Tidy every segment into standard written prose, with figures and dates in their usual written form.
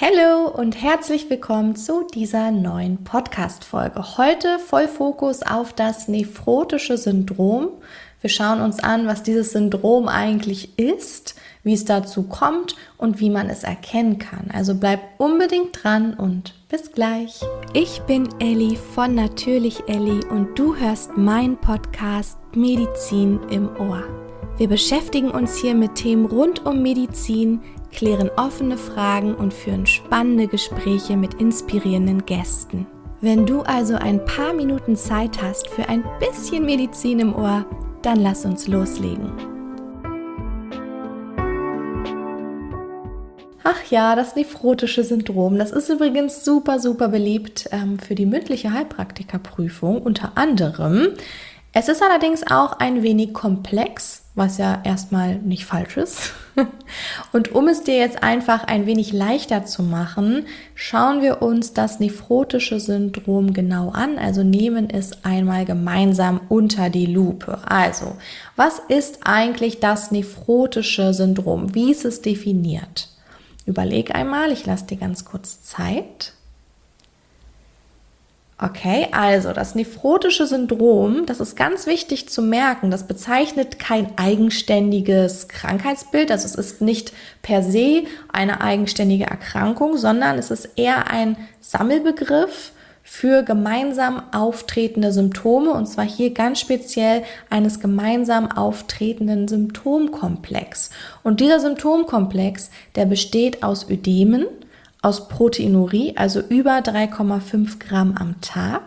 Hallo und herzlich willkommen zu dieser neuen Podcast-Folge. Heute voll Fokus auf das nephrotische Syndrom. Wir schauen uns an, was dieses Syndrom eigentlich ist, wie es dazu kommt und wie man es erkennen kann. Also bleib unbedingt dran und bis gleich. Ich bin Elli von Natürlich Elli und du hörst meinen Podcast Medizin im Ohr. Wir beschäftigen uns hier mit Themen rund um Medizin, klären offene Fragen und führen spannende Gespräche mit inspirierenden Gästen. Wenn du also ein paar Minuten Zeit hast für ein bisschen Medizin im Ohr, dann lass uns loslegen. Ach ja, das nephrotische Syndrom, das ist übrigens super beliebt für die mündliche Heilpraktikerprüfung unter anderem. Es ist allerdings auch ein wenig komplex, was ja erstmal nicht falsch ist. Und um es dir jetzt einfach ein wenig leichter zu machen, schauen wir uns das nephrotische Syndrom genau an, also nehmen es einmal gemeinsam unter die Lupe. Also, was ist eigentlich das nephrotische Syndrom? Wie ist es definiert? Überleg einmal, ich lasse dir ganz kurz Zeit. Okay, also das nephrotische Syndrom, das ist ganz wichtig zu merken, das bezeichnet kein eigenständiges Krankheitsbild, also es ist nicht per se eine eigenständige Erkrankung, sondern es ist eher ein Sammelbegriff für gemeinsam auftretende Symptome und zwar hier ganz speziell eines gemeinsam auftretenden Symptomkomplex. Und dieser Symptomkomplex, der besteht aus Ödemen, aus Proteinurie, also über 3,5 Gramm am Tag,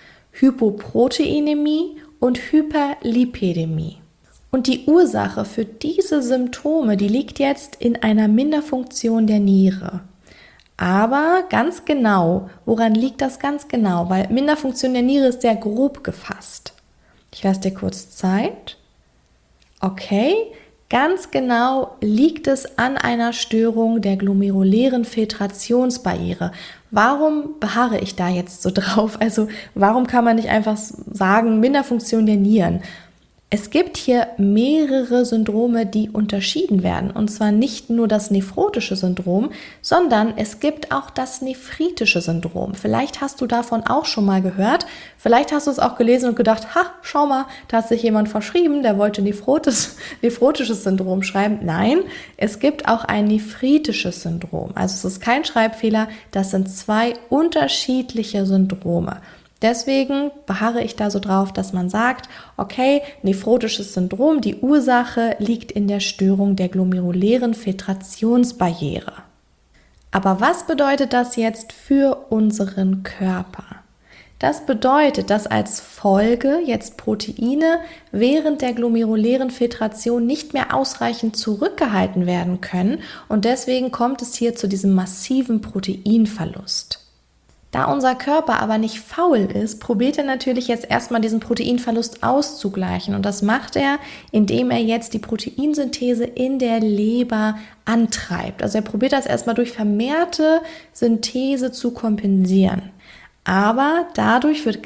Hypoproteinämie und Hyperlipidämie. Und die Ursache für diese Symptome, die liegt jetzt in einer Minderfunktion der Niere. Aber ganz genau, woran liegt das ganz genau? Weil Minderfunktion der Niere ist sehr grob gefasst. Ich lasse dir kurz Zeit. Okay. Ganz genau liegt es an einer Störung der glomerulären Filtrationsbarriere. Warum beharre ich da jetzt so drauf? Also warum kann man nicht einfach sagen, Minderfunktion der Nieren? Es gibt hier mehrere Syndrome, die unterschieden werden. Und zwar nicht nur das nephrotische Syndrom, sondern es gibt auch das nephritische Syndrom. Vielleicht hast du davon auch schon mal gehört. Vielleicht hast du es auch gelesen und gedacht, schau mal, da hat sich jemand verschrieben, der wollte nephrotisches Syndrom schreiben. Nein, es gibt auch ein nephritisches Syndrom. Also es ist kein Schreibfehler, das sind zwei unterschiedliche Syndrome. Deswegen beharre ich da so drauf, dass man sagt, okay, nephrotisches Syndrom, die Ursache liegt in der Störung der glomerulären Filtrationsbarriere. Aber was bedeutet das jetzt für unseren Körper? Das bedeutet, dass als Folge jetzt Proteine während der glomerulären Filtration nicht mehr ausreichend zurückgehalten werden können und deswegen kommt es hier zu diesem massiven Proteinverlust. Da unser Körper aber nicht faul ist, probiert er natürlich jetzt erstmal diesen Proteinverlust auszugleichen. Und das macht er, indem er jetzt die Proteinsynthese in der Leber antreibt. Also er probiert das erstmal durch vermehrte Synthese zu kompensieren. Aber dadurch werden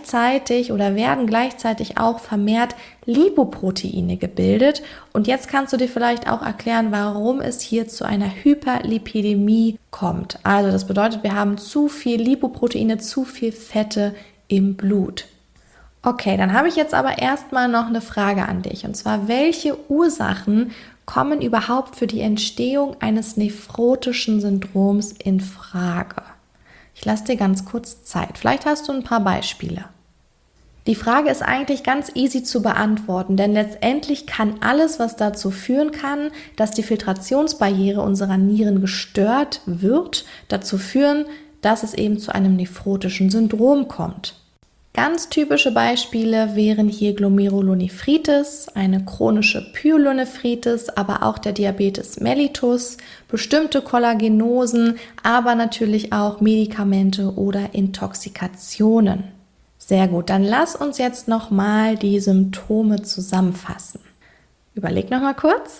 gleichzeitig auch vermehrt Lipoproteine gebildet. Und jetzt kannst du dir vielleicht auch erklären, warum es hier zu einer Hyperlipidämie kommt. Also das bedeutet, wir haben zu viel Lipoproteine, zu viel Fette im Blut. Okay, dann habe ich jetzt aber erstmal noch eine Frage an dich. Und zwar, welche Ursachen kommen überhaupt für die Entstehung eines nephrotischen Syndroms in Frage? Ich lasse dir ganz kurz Zeit. Vielleicht hast du ein paar Beispiele. Die Frage ist eigentlich ganz easy zu beantworten, denn letztendlich kann alles, was dazu führen kann, dass die Filtrationsbarriere unserer Nieren gestört wird, dazu führen, dass es eben zu einem nephrotischen Syndrom kommt. Ganz typische Beispiele wären hier Glomerulonephritis, eine chronische Pyelonephritis, aber auch der Diabetes mellitus, bestimmte Kollagenosen, aber natürlich auch Medikamente oder Intoxikationen. Sehr gut, dann lass uns jetzt nochmal die Symptome zusammenfassen. Überleg nochmal kurz.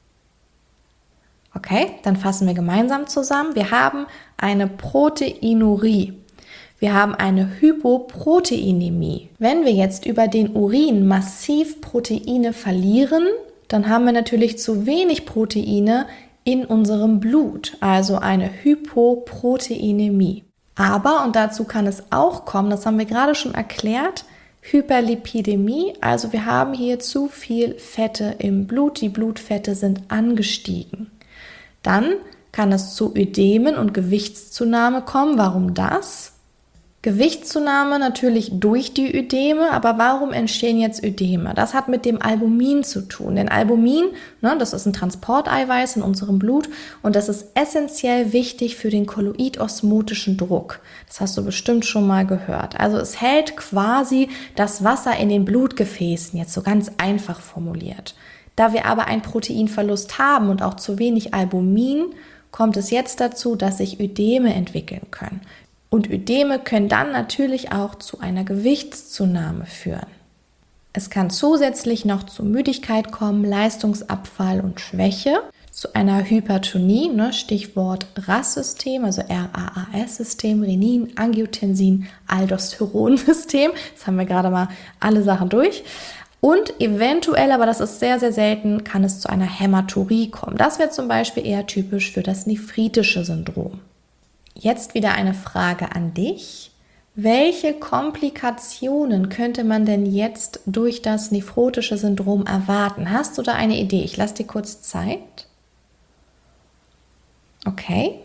Okay, dann fassen wir gemeinsam zusammen. Wir haben eine Proteinurie. Wir haben eine Hypoproteinämie. Wenn wir jetzt über den Urin massiv Proteine verlieren, dann haben wir natürlich zu wenig Proteine in unserem Blut, also eine Hypoproteinämie. Aber, und dazu kann es auch kommen, das haben wir gerade schon erklärt, Hyperlipidämie, also wir haben hier zu viel Fette im Blut, die Blutfette sind angestiegen. Dann kann es zu Ödemen und Gewichtszunahme kommen. Warum das? Gewichtszunahme natürlich durch die Ödeme, aber warum entstehen jetzt Ödeme? Das hat mit dem Albumin zu tun. Denn Albumin, das ist ein Transporteiweiß in unserem Blut und das ist essentiell wichtig für den kolloidosmotischen Druck. Das hast du bestimmt schon mal gehört. Also es hält quasi das Wasser in den Blutgefäßen, jetzt so ganz einfach formuliert. Da wir aber einen Proteinverlust haben und auch zu wenig Albumin, kommt es jetzt dazu, dass sich Ödeme entwickeln können. Und Ödeme können dann natürlich auch zu einer Gewichtszunahme führen. Es kann zusätzlich noch zu Müdigkeit kommen, Leistungsabfall und Schwäche, zu einer Hypertonie, Stichwort RAS-System, also RAAS-System, Renin, Angiotensin, Aldosteron-System. Jetzt haben wir gerade mal alle Sachen durch. Und eventuell, aber das ist sehr, sehr selten, kann es zu einer Hämaturie kommen. Das wäre zum Beispiel eher typisch für das nephritische Syndrom. Jetzt wieder eine Frage an dich. Welche Komplikationen könnte man denn jetzt durch das nephrotische Syndrom erwarten? Hast du da eine Idee? Ich lasse dir kurz Zeit. Okay,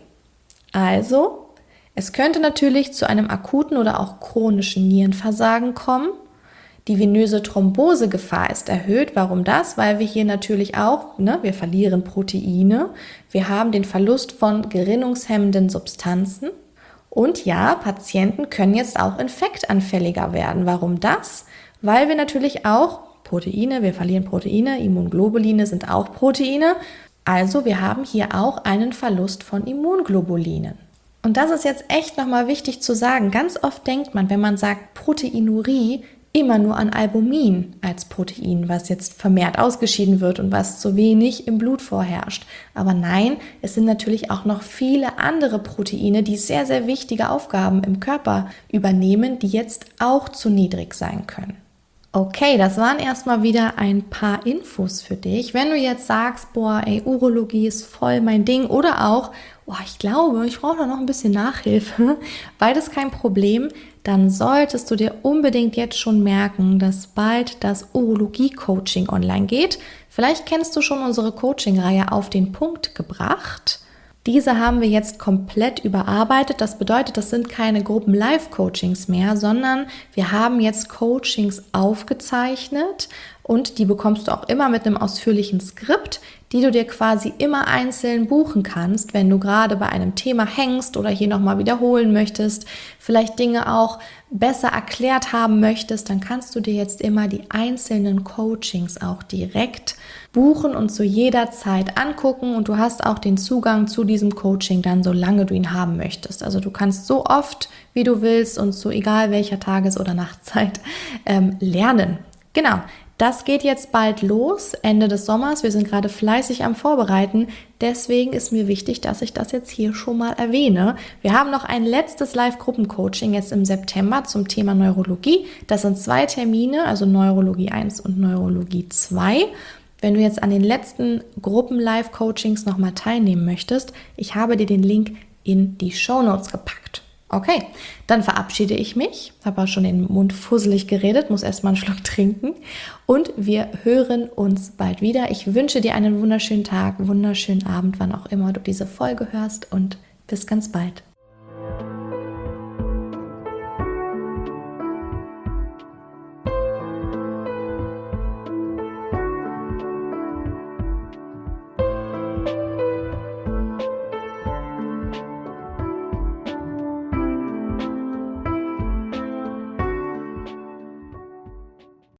also es könnte natürlich zu einem akuten oder auch chronischen Nierenversagen kommen. Die venöse Thrombosegefahr ist erhöht. Warum das? Weil wir hier natürlich auch, wir verlieren Proteine, wir haben den Verlust von gerinnungshemmenden Substanzen und ja, Patienten können jetzt auch infektanfälliger werden. Warum das? Weil wir natürlich auch Proteine, wir verlieren Proteine, Immunglobuline sind auch Proteine, also wir haben hier auch einen Verlust von Immunglobulinen. Und das ist jetzt echt nochmal wichtig zu sagen. Ganz oft denkt man, wenn man sagt Proteinurie, immer nur an Albumin als Protein, was jetzt vermehrt ausgeschieden wird und was zu wenig im Blut vorherrscht. Aber nein, es sind natürlich auch noch viele andere Proteine, die sehr, sehr wichtige Aufgaben im Körper übernehmen, die jetzt auch zu niedrig sein können. Okay, das waren erstmal wieder ein paar Infos für dich. Wenn du jetzt sagst, Urologie ist voll mein Ding oder auch, ich glaube, ich brauche da noch ein bisschen Nachhilfe, beides kein Problem, dann solltest du dir unbedingt jetzt schon merken, dass bald das Urologie-Coaching online geht. Vielleicht kennst du schon unsere Coaching-Reihe auf den Punkt gebracht. Diese haben wir jetzt komplett überarbeitet. Das bedeutet, das sind keine Gruppen-Live-Coachings mehr, sondern wir haben jetzt Coachings aufgezeichnet und die bekommst du auch immer mit einem ausführlichen Skript, die du dir quasi immer einzeln buchen kannst, wenn du gerade bei einem Thema hängst oder hier nochmal wiederholen möchtest, vielleicht Dinge auch besser erklärt haben möchtest, dann kannst du dir jetzt immer die einzelnen Coachings auch direkt buchen und zu jeder Zeit angucken und du hast auch den Zugang zu diesem Coaching dann, solange du ihn haben möchtest. Also du kannst so oft, wie du willst und zu egal welcher Tages- oder Nachtzeit lernen. Genau. Das geht jetzt bald los, Ende des Sommers. Wir sind gerade fleißig am Vorbereiten. Deswegen ist mir wichtig, dass ich das jetzt hier schon mal erwähne. Wir haben noch ein letztes Live-Gruppencoaching jetzt im September zum Thema Neurologie. Das sind 2 Termine, also Neurologie 1 und Neurologie 2. Wenn du jetzt an den letzten Gruppen-Live-Coachings nochmal teilnehmen möchtest, ich habe dir den Link in die Shownotes gepackt. Okay, dann verabschiede ich mich, habe auch schon den Mund fusselig geredet, muss erstmal einen Schluck trinken und wir hören uns bald wieder. Ich wünsche dir einen wunderschönen Tag, wunderschönen Abend, wann auch immer du diese Folge hörst und bis ganz bald.